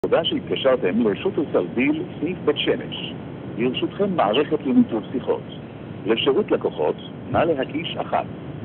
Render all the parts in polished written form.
תודה שהתקשרתם לרשות הסרדיל סניף בית שמש. ברשותכם מערכת לניתוב שיחות. לשירות לקוחות, נא להקיש 1.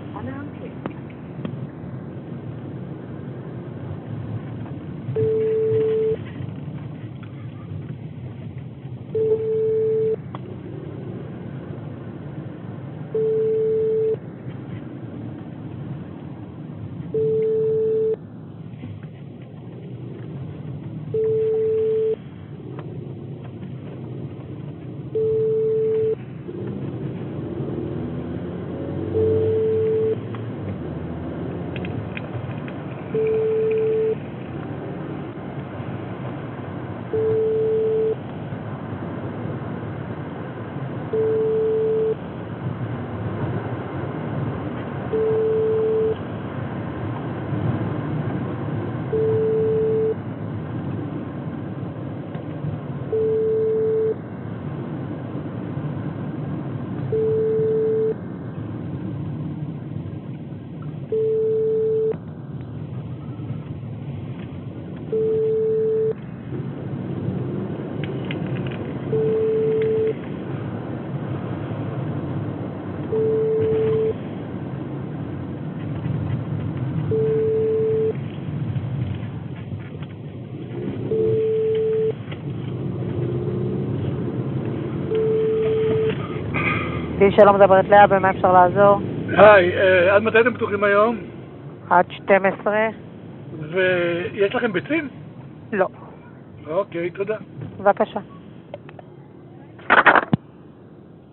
שלום, מדברת לאה, במה אפשר לעזור? היי, עד מתי אתם פתוחים היום? עד 12. ויש לכם ביצים? לא. אוקיי, תודה. בבקשה.